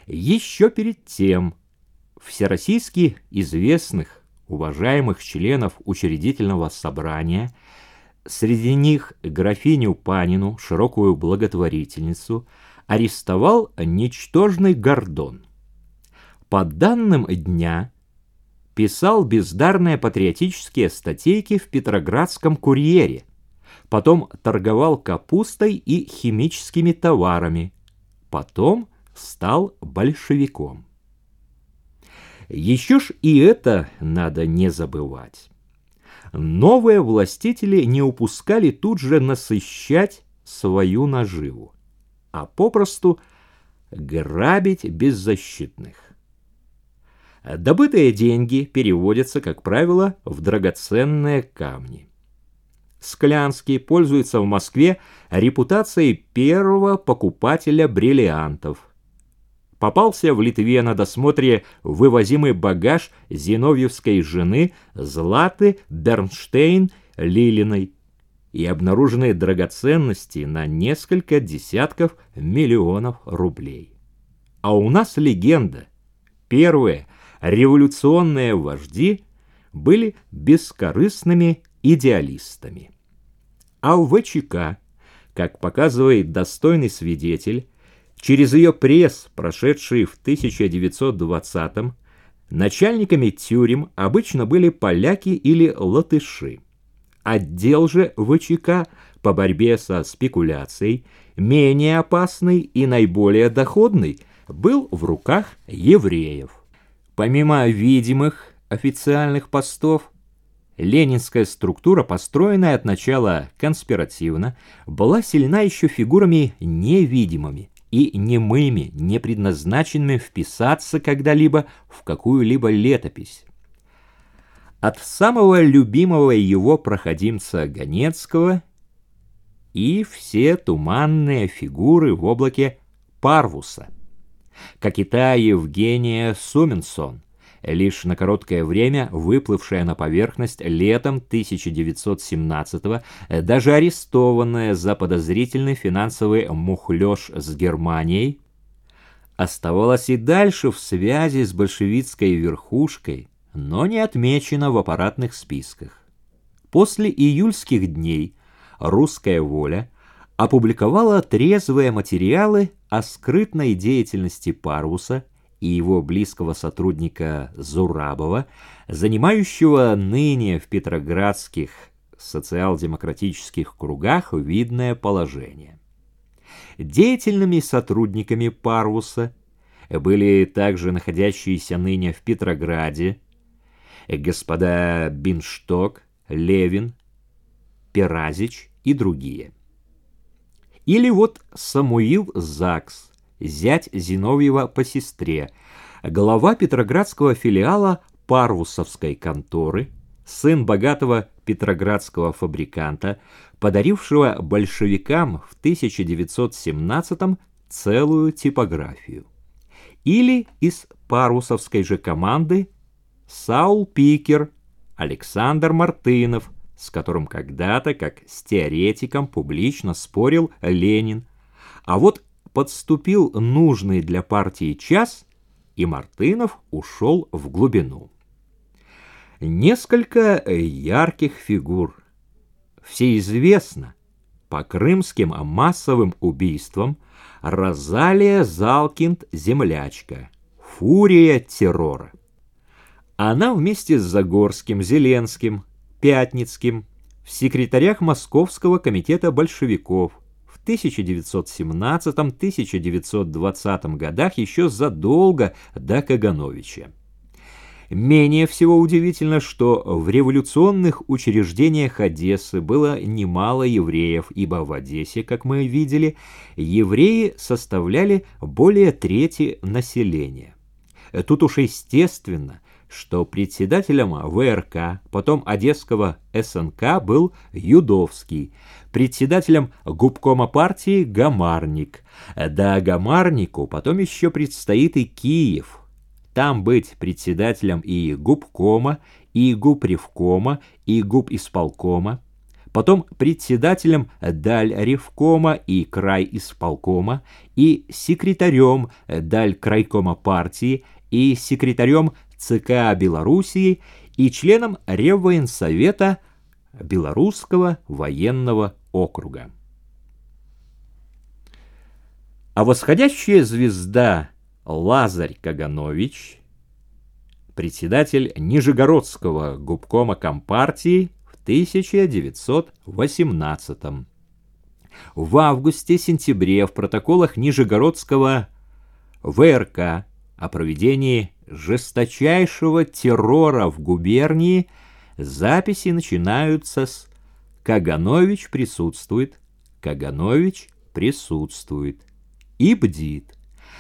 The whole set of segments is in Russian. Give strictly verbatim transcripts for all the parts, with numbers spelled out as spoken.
Еще перед тем всероссийски известных, уважаемых членов учредительного собрания, среди них графиню Панину, широкую благотворительницу, арестовал ничтожный Гордон. По данным дня писал бездарные патриотические статейки в Петроградском курьере, потом торговал капустой и химическими товарами, потом стал большевиком. Еще ж и это надо не забывать. Новые властители не упускали тут же насыщать свою наживу, а попросту грабить беззащитных. Добытые деньги переводятся, как правило, в драгоценные камни. Склянский пользуется в Москве репутацией первого покупателя бриллиантов. Попался в Литве на досмотре вывозимый багаж зиновьевской жены Златы Бернштейн-Лилиной и обнаруженные драгоценности на несколько десятков миллионов рублей. А у нас легенда. Первые революционные вожди были бескорыстными идеалистами. А в ВЧК, как показывает достойный свидетель, через ее пресс, прошедший в тысяча девятьсот двадцатом, начальниками тюрем обычно были поляки или латыши. Отдел же ВЧК по борьбе со спекуляцией, менее опасный и наиболее доходный, был в руках евреев. Помимо видимых официальных постов, ленинская структура, построенная от начала конспиративно, была сильна еще фигурами невидимыми и немыми, не предназначенными вписаться когда-либо в какую-либо летопись. От самого любимого его проходимца Ганецкого и все туманные фигуры в облаке Парвуса, как и та Евгения Суменсон, лишь на короткое время выплывшая на поверхность летом тысяча девятьсот семнадцатого, даже арестованная за подозрительный финансовый мухлёж с Германией, оставалась и дальше в связи с большевистской верхушкой, но не отмечена в аппаратных списках. После июльских дней «Русская воля» опубликовала трезвые материалы о скрытной деятельности Парвуса и его близкого сотрудника Зурабова, занимающего ныне в петроградских социал-демократических кругах видное положение. Деятельными сотрудниками Парвуса были также находящиеся ныне в Петрограде господа Биншток, Левин, Перазич и другие. Или вот Самуил Закс, зять Зиновьева по сестре, глава петроградского филиала Парвусовской конторы, сын богатого петроградского фабриканта, подарившего большевикам в тысяча девятьсот семнадцатом целую типографию. Или из парвусовской же команды Саул Пикер, Александр Мартынов, с которым когда-то, как с теоретиком, публично спорил Ленин. А вот подступил нужный для партии час, и Мартынов ушел в глубину. Несколько ярких фигур. Всеизвестно, по крымским массовым убийствам Розалия Залкинд-Землячка, фурия террора. Она вместе с Загорским, Зеленским, Пятницким в секретарях Московского комитета большевиков в тысяча девятьсот семнадцатом — тысяча девятьсот двадцатом годах, еще задолго до Кагановича. Менее всего удивительно, что в революционных учреждениях Одессы было немало евреев, ибо в Одессе, как мы видели, евреи составляли более трети населения. Тут уж естественно, что председателем ВРК, потом Одесского СНК был Юдовский, председателем губкома партии Гамарник. Да Гамарнику потом еще предстоит и Киев. Там быть председателем и губкома, и губревкома, и губисполкома. потом председателем Дальревкома и крайисполкома, и секретарем Далькрайкома партии, и секретарем ЦК Белоруссии, и членом Реввоенсовета Белорусского военного округа. А восходящая звезда Лазарь Каганович, председатель Нижегородского губкома Компартии в тысяча девятьсот восемнадцатом. В августе-сентябре в протоколах Нижегородского ВРК о проведении жесточайшего террора в губернии записи начинаются с «Каганович присутствует», «Каганович присутствует» и бдит.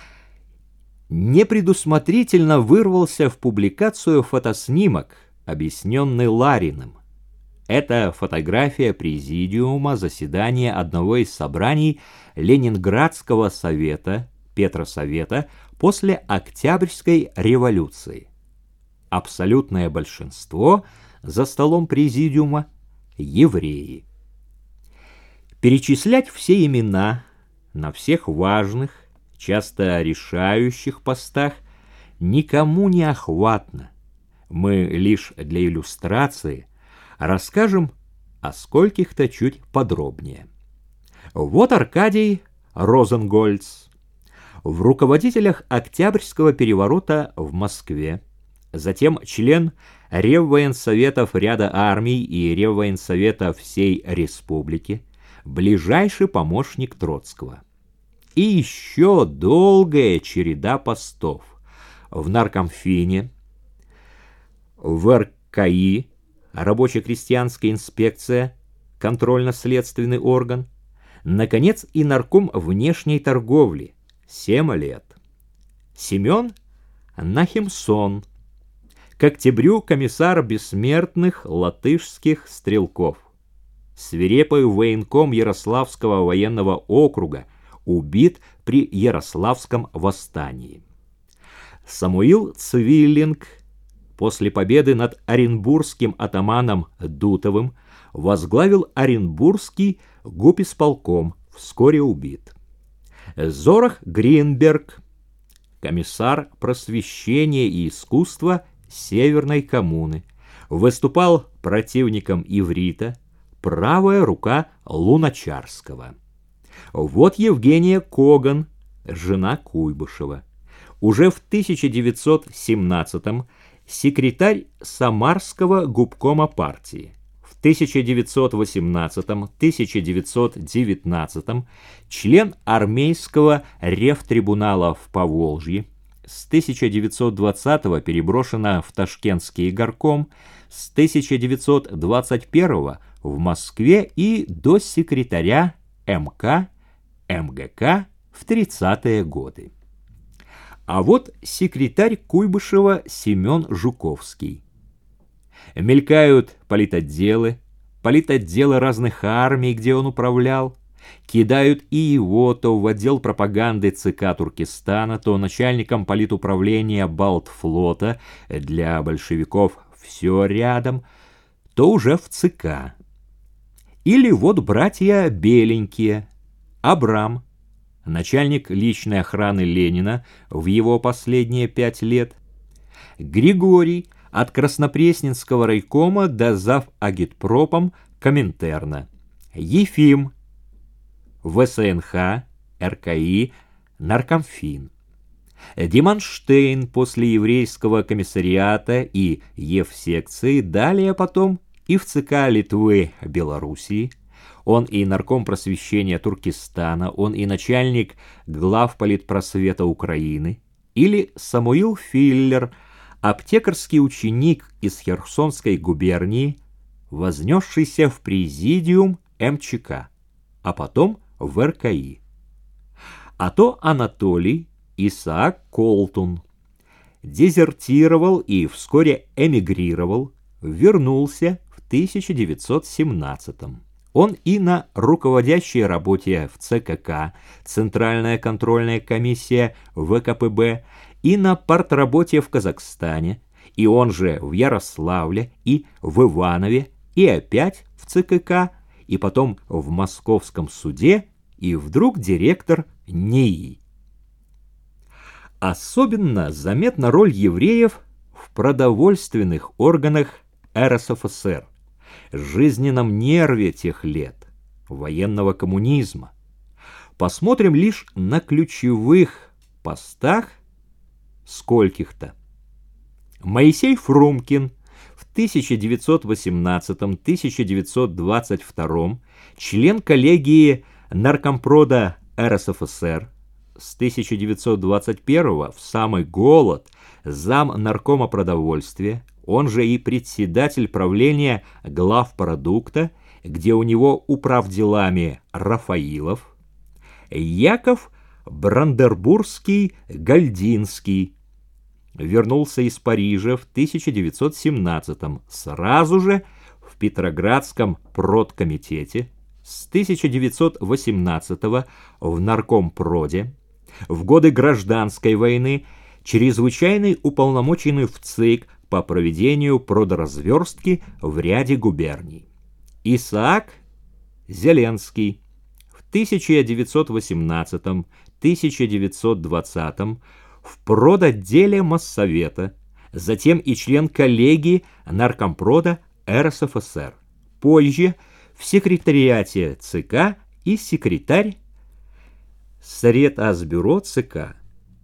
Непредусмотрительно вырвался в публикацию фотоснимок, объясненный Лариным. Это фотография президиума заседания одного из собраний Ленинградского совета, Петросовета, после Октябрьской революции. Абсолютное большинство за столом президиума – евреи. Перечислять все имена на всех важных, часто решающих постах никому не охватно. Мы лишь для иллюстрации расскажем о скольких-то чуть подробнее. Вот Аркадий Розенгольц. В руководителях Октябрьского переворота в Москве, затем член Реввоенсоветов ряда армий и Реввоенсовета всей республики, ближайший помощник Троцкого. И еще долгая череда постов в Наркомфине, в РКИ, Рабоче-крестьянская инспекция, контрольно-следственный орган, наконец и нарком внешней торговли, семь лет. Семен Нахимсон, к октябрю комиссар бессмертных латышских стрелков, свирепый военком Ярославского военного округа, убит при Ярославском восстании. Самуил Цвиллинг после победы над оренбургским атаманом Дутовым возглавил Оренбургский губисполком, вскоре убит. Зорах Гринберг, комиссар просвещения и искусства Северной коммуны, выступал противником иврита, правая рука Луначарского. Вот Евгения Коган, жена Куйбышева. Уже в тысяча девятьсот семнадцатом секретарь Самарского губкома партии. В тысяча девятьсот восемнадцатом — тысяча девятьсот девятнадцатом член армейского ревтрибунала в Поволжье. С тысяча девятьсот двадцатого переброшена в Ташкентский горком, с тысяча девятьсот двадцать первого в Москве и до секретаря МК, МГК в тридцатые годы. А вот секретарь Куйбышева Семен Жуковский. Мелькают политотделы, политотделы разных армий, где он управлял. Кидают и его то в отдел пропаганды ЦК Туркестана, то начальником политуправления Балтфлота, для большевиков все рядом, то уже в ЦК. Или вот братья Беленькие, Абрам, начальник личной охраны Ленина в его последние пять лет, Григорий, от Краснопресненского райкома до зав. Агитпропом Коминтерна, Ефим, ВСНХ, РКИ, Наркомфин, Деманштейн после еврейского комиссариата и Евсекции, далее потом и в ЦК Литвы Белоруссии. Он и нарком просвещения Туркестана, он и начальник главполитпросвета Украины. Или Самуил Филлер, аптекарский ученик из Херсонской губернии, вознесшийся в президиум МЧК, а потом в РКИ. А то Анатолий Исаак Колтун дезертировал и вскоре эмигрировал, вернулся в тысяча девятьсот семнадцатом. Он и на руководящей работе в ЦКК, Центральная контрольная комиссия ВКПБ, и на партработе в Казахстане, и он же в Ярославле, и в Иванове, и опять в ЦКК, и потом в московском суде, и вдруг директор НИИ. Особенно заметна роль евреев в продовольственных органах эр эс эф эс эр, жизненном нерве тех лет, военного коммунизма. Посмотрим лишь на ключевых постах скольких-то. Моисей Фрумкин в тысяча девятьсот восемнадцатом — тысяча девятьсот двадцать втором член коллегии Наркомпрода эр эс эф эс эр, с тысяча девятьсот двадцать первого в самый голод зам наркома продовольствия, он же и председатель правления главпродукта, где у него управделами Рафаилов, Яков Брандербургский-Гальдинский, вернулся из Парижа в тысяча девятьсот семнадцатом, сразу же в Петроградском продкомитете, с тысяча девятьсот восемнадцатого в Наркомпроде, в годы Гражданской войны чрезвычайный уполномоченный в ЦИК по проведению продразверстки в ряде губерний. Исаак Зеленский в тысяча девятьсот восемнадцатом — тысяча девятьсот двадцатом в продотделе Моссовета, затем и член коллегии Наркомпрода эр эс эф эс эр, позже в секретариате ЦК и секретарь Совет-Азбюро ЦК.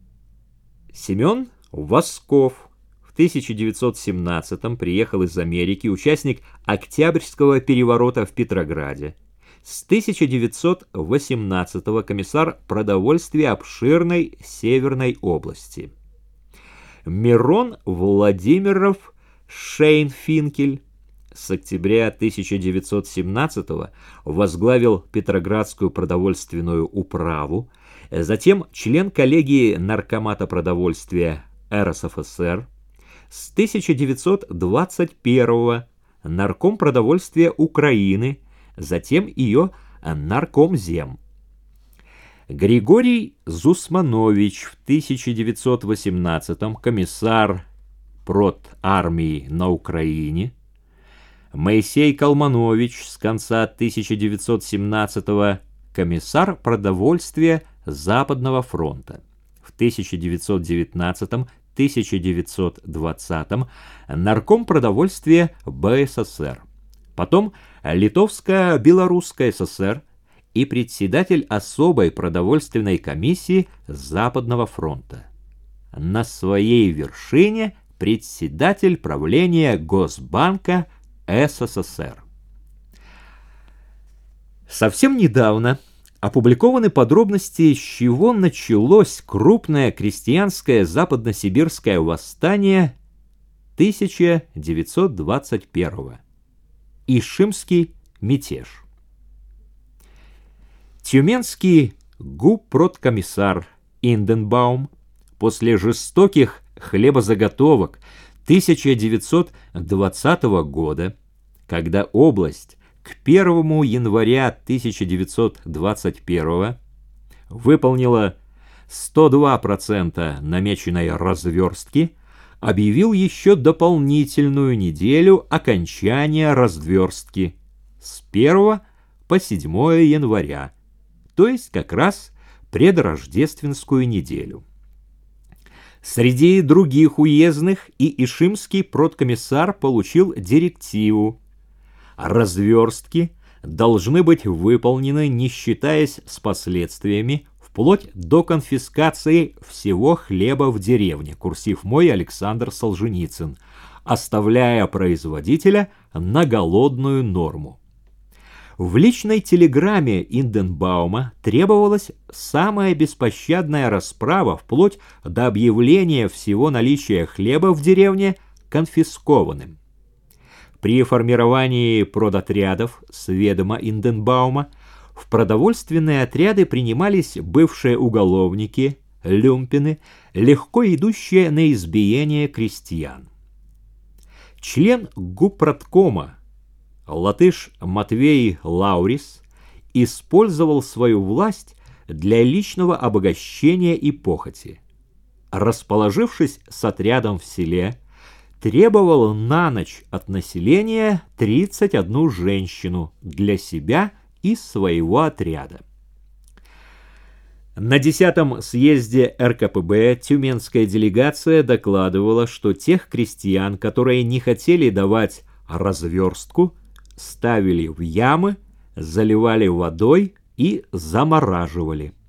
Семен Восков в тысяча девятьсот семнадцатом приехал из Америки, участник Октябрьского переворота в Петрограде. С тысяча девятьсот восемнадцатого комиссар продовольствия обширной Северной области. Мирон Владимиров Шейнфинкель с октября тысяча девятьсот семнадцатого возглавил Петроградскую продовольственную управу, затем член коллегии Наркомата продовольствия эр эс эф эс эр, с тысяча девятьсот двадцать первого нарком продовольствия Украины, затем ее наркомзем. Григорий Зусманович в тысяча девятьсот восемнадцатом комиссар продармии на Украине, Моисей Калманович с конца тысяча девятьсот семнадцатого комиссар продовольствия Западного фронта, в тысяча девятьсот девятнадцатом — тысяча девятьсот двадцатом нарком продовольствия бэ эс эс эр, потом Литовско-Белорусская эс эс эр и председатель особой продовольственной комиссии Западного фронта. На своей вершине председатель правления Госбанка эс эс эс эр. Совсем недавно опубликованы подробности, с чего началось крупное крестьянское западносибирское восстание тысяча девятьсот двадцать первого. Ишимский мятеж. Тюменский губпродкомиссар Инденбаум после жестоких хлебозаготовок тысяча девятьсот двадцатого года, когда область к первому января тысяча девятьсот двадцать первого выполнила сто два процента намеченной разверстки, объявил еще дополнительную неделю окончания разверстки с первого по седьмое января, то есть как раз предрождественскую неделю. Среди других уездных и ишимский продкомиссар получил директиву: разверстки должны быть выполнены, не считаясь с последствиями, вплоть до конфискации всего хлеба в деревне, курсив мой Александр Солженицын, оставляя производителя на голодную норму. В личной телеграмме Инденбаума требовалась самая беспощадная расправа вплоть до объявления всего наличия хлеба в деревне конфискованным. При формировании продотрядов с ведома Инденбаума в продовольственные отряды принимались бывшие уголовники, люмпины, легко идущие на избиение крестьян. Член губпродкома латыш Матвей Лаурис использовал свою власть для личного обогащения и похоти. Расположившись с отрядом в селе, требовал на ночь от населения тридцать одну женщину для себя и своего отряда. На десятом съезде эр ка пэ бэ тюменская делегация докладывала, что тех крестьян, которые не хотели давать разверстку, ставили в ямы, заливали водой и замораживали.